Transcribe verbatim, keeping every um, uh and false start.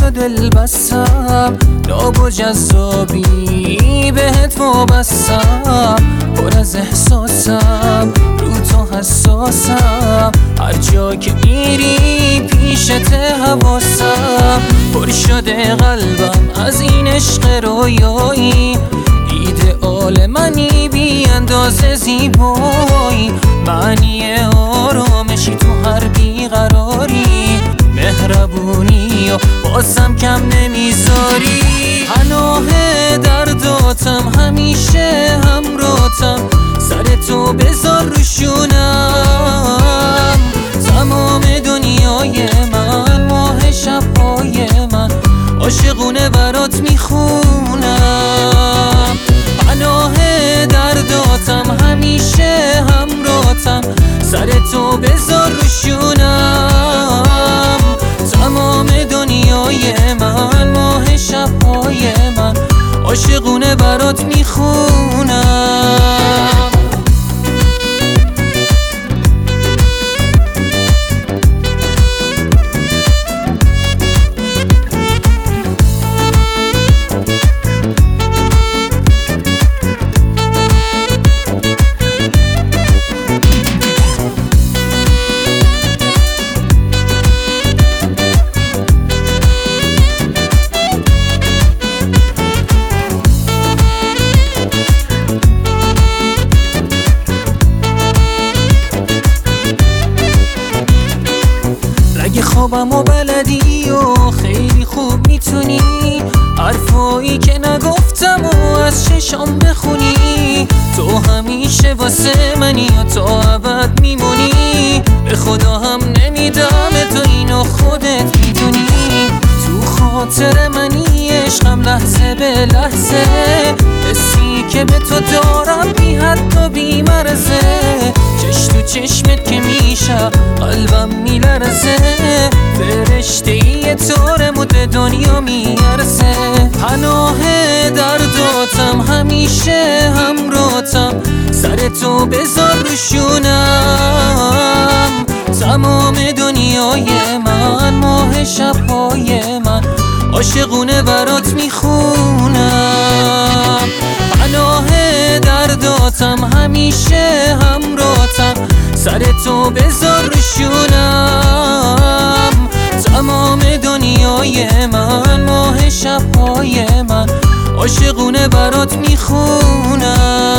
تو دل بستم، لاب و جذابی بهت وابستم، پر از احساسم رو تو حساسم، هر جا که میری پیشت حواسم، پر شده قلبم از این عشق رویایی، ایدئال منی بی اندازه زیبایی، معنی آرامشی تو هر بیقراری، مهربونی و بازم کم نمیذاری، پناه درداتم همیشه همراهتم، سر تو بذار روشونم، تمام دنیای من، ماه شبهای من، عاشقونه برات میخونم، پناه درداتم همیشه همراهتم، سر تو بذار روشونم، تمام دنیای من، ماه شبهای من، عاشقونه برات میخونم. خوابم و بلدی و خیلی خوب میتونی حرفایی که نگفتم و از چشام بخونی، تو همیشه واسه منی و تا ابد میمونی، به خدا هم نمیدم تو اینو خودت میدونی، تو خاطر منی عشقم لحظه به لحظه، حسی که به تو دارم بی حد و بی مرزه، چش تو چشمت که میشه قلبم میلرزه، فرشته ای تو رموت دنیا میارزه، پناه درداتم همیشه همراهتم، سر تو بذار روشونم، تمام دنیای من، ماه شبهای من، عاشقونه برات میخونم، پناه درداتم همیشه همراهتم، سر تو بذار روشونم، تمام دنیای من، ماه شبهای من، عاشقونه برات میخونم.